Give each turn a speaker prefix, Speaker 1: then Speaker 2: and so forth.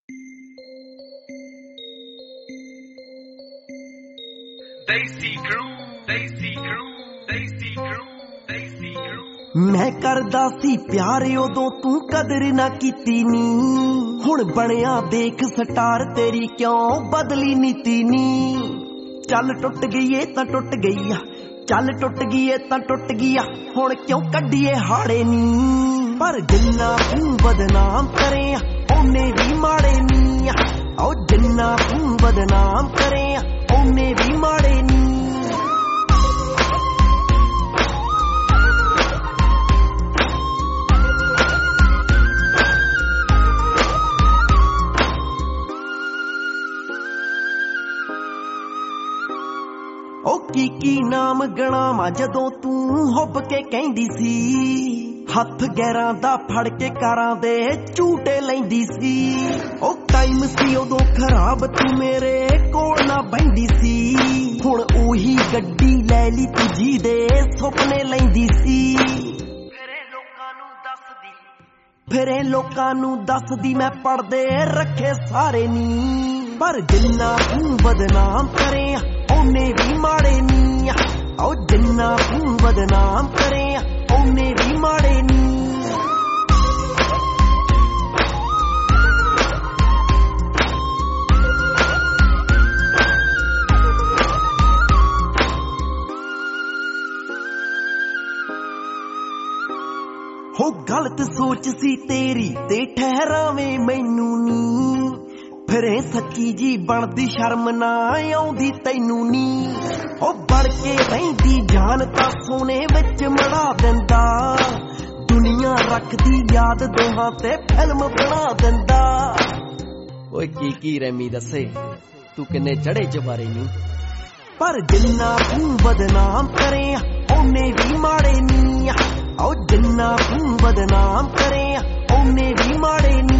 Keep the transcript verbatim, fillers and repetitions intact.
Speaker 1: Desi crew, Desi crew, Desi crew, Desi crew।
Speaker 2: मैं करदा सी प्यार उदों तू कदर ना कीती नी, हुण बनिया देख स्टार तेरी क्यों बदली नीति नी। चल टुट गई ए तां टुट गई आ, चल टुट गई ए तां टुट गई आ, हुण क्यों कड्डीए हाड़े नी। पर जिन्ना तू बदनाम करे ओने भी माड़े नी, ओ जिन्ना तू बदनाम करे ओने भी माड़े नी। ओ की की नाम गणावा जदों तू हुब के कहंदी सी, हथ गैरां दा फड़ के कारां दे झूटे लैंदी सी। ओ टाइम सी उदों खराब तू मेरे कोल ना बहिंदी सी, हुण ओही गड्डी लै ली तू जी दे सुपने लैंदी सी। फिरे लोकां नूं दसदी, फिरे लोकां नूं दसदी मैं पढ़दे रखे सारे नी। पर जिन्ना तू बदनाम करे ओने भी माड़े नी, ओ जिन्ना तू बदनाम करे ओने भी माड़े नी। हो गलत सोच सी तेरी ते ठहरावे मैनू नी, फिरे सच्ची जी बनदी शर्म ना आउंदी तैनू नी। ओ बड़ के रहिंदी जान तां सोने विच मड़ा दिंदा, दुनिया रखदी याद दोहां ते फिल्म बना दिंदा। ओए की की रैमी दसे तू किन्ने चढ़े चबारे नी। पर जिन्ना तू बदनाम करे ओने भी माड़े नी, ओ जिन्ना तू बदनाम करे ओने भी माड़े नी।